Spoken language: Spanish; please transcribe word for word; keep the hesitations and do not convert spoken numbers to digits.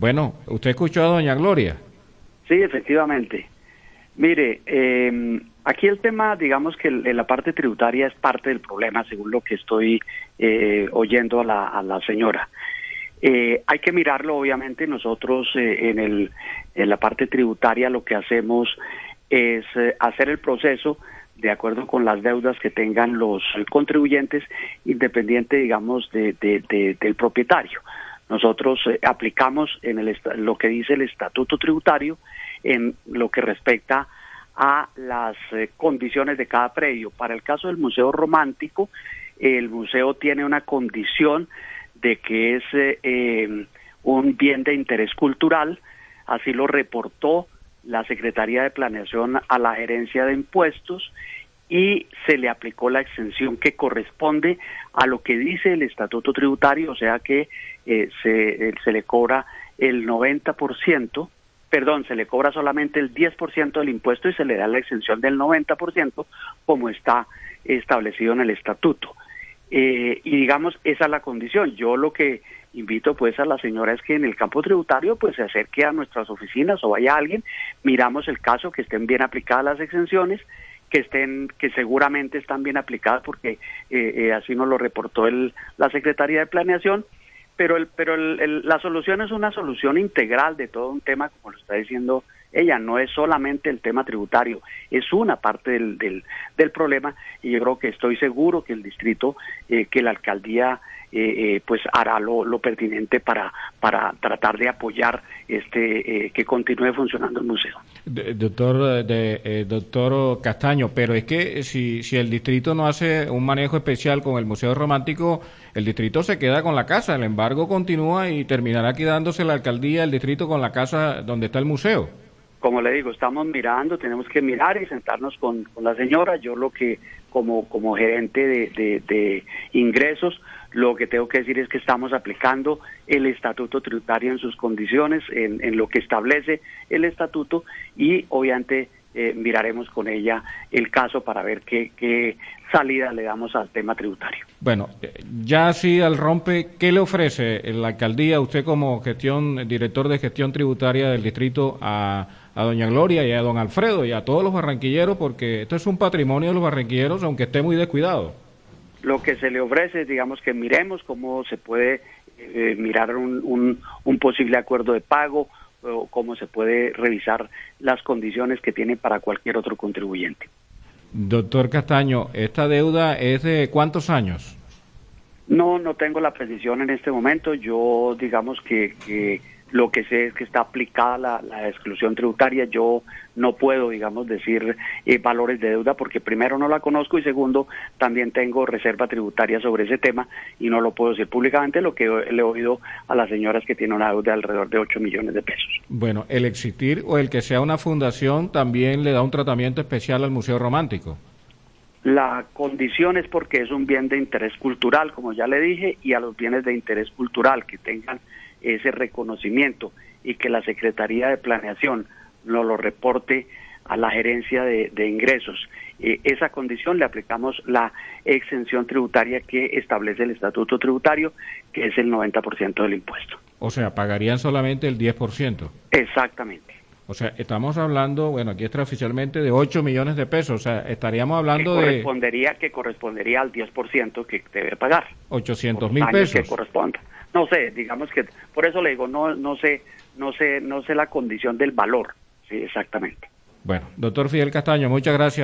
Bueno, ¿usted escuchó a doña Gloria? Sí, efectivamente. Mire, eh, aquí el tema, digamos que el, la parte tributaria es parte del problema, según lo que estoy eh, oyendo a la, a la señora. Eh, hay que mirarlo, obviamente. Nosotros eh, en, el, en la parte tributaria lo que hacemos es eh, hacer el proceso de acuerdo con las deudas que tengan los contribuyentes, independiente, digamos, de, de, de, del propietario. Nosotros eh, aplicamos en el lo que dice el estatuto tributario en lo que respecta a las eh, condiciones de cada predio. Para el caso del Museo Romántico, el museo tiene una condición de que es eh, eh, un bien de interés cultural, así lo reportó la Secretaría de Planeación a la Gerencia de Impuestos, y se le aplicó la exención que corresponde a lo que dice el estatuto tributario, o sea que eh, se, eh, se le cobra el noventa por ciento, perdón, se le cobra solamente el diez por ciento del impuesto y se le da la exención del noventa por ciento como está establecido en el estatuto. Eh, y digamos, esa es la condición. Yo lo que invito pues a la señora es que en el campo tributario pues se acerque a nuestras oficinas o vaya alguien, miramos el caso, que estén bien aplicadas las exenciones, que estén, que seguramente están bien aplicadas porque eh, eh, así nos lo reportó el, la Secretaría de Planeación, pero el, pero el, el, la solución es una solución integral de todo un tema, como lo está diciendo ella, no es solamente el tema tributario, es una parte del, del, del problema, y yo creo que estoy seguro que el distrito, eh, que la alcaldía eh, eh, pues hará lo, lo pertinente para para tratar de apoyar este eh, que continúe funcionando el museo. De, doctor de, eh, doctor Castaño, pero es que si si el distrito no hace un manejo especial con el Museo Romántico, el distrito se queda con la casa, el embargo continúa y terminará quedándose la alcaldía, el distrito con la casa donde está el museo. Como le digo, estamos mirando, tenemos que mirar y sentarnos con, con la señora. Yo lo que, como, como gerente de, de, de ingresos, lo que tengo que decir es que estamos aplicando el estatuto tributario en sus condiciones, en, en lo que establece el estatuto, y obviamente eh, miraremos con ella el caso para ver qué, qué salida le damos al tema tributario. Bueno, ya así al rompe, ¿qué le ofrece la alcaldía, usted como gestión, director de gestión tributaria del distrito, a, a doña Gloria y a don Alfredo y a todos los barranquilleros? Porque esto es un patrimonio de los barranquilleros, aunque esté muy descuidado. Lo que se le ofrece, digamos, que miremos cómo se puede eh, mirar un, un, un posible acuerdo de pago, o cómo se puede revisar las condiciones que tiene para cualquier otro contribuyente. Doctor Castaño, ¿esta deuda es de cuántos años? No, no tengo la precisión en este momento. Yo, digamos que, que lo que sé es que está aplicada la, la exclusión tributaria. Yo no puedo, digamos, decir eh, valores de deuda porque primero no la conozco y segundo también tengo reserva tributaria sobre ese tema y no lo puedo decir públicamente. Lo que le he oído a las señoras que tiene una deuda de alrededor de ocho millones de pesos. Bueno, el existir o el que sea una fundación también le da un tratamiento especial al Museo Romántico. La condición es porque es un bien de interés cultural, como ya le dije, y a los bienes de interés cultural que tengan ese reconocimiento y que la Secretaría de Planeación nos lo reporte a la Gerencia de, de Ingresos. Eh, esa condición le aplicamos la exención tributaria que establece el Estatuto Tributario, que es el noventa por ciento del impuesto. O sea, pagarían solamente el diez por ciento. Exactamente. O sea, estamos hablando, bueno, aquí extraoficialmente de ocho millones de pesos, o sea, estaríamos hablando que correspondería, de... Que correspondería al diez por ciento que debe pagar. ochocientos mil pesos. Que corresponda. No sé, digamos que, por eso le digo, no no sé, no sé, no sé la condición del valor, sí, exactamente. Bueno, doctor Fidel Castaño, muchas gracias.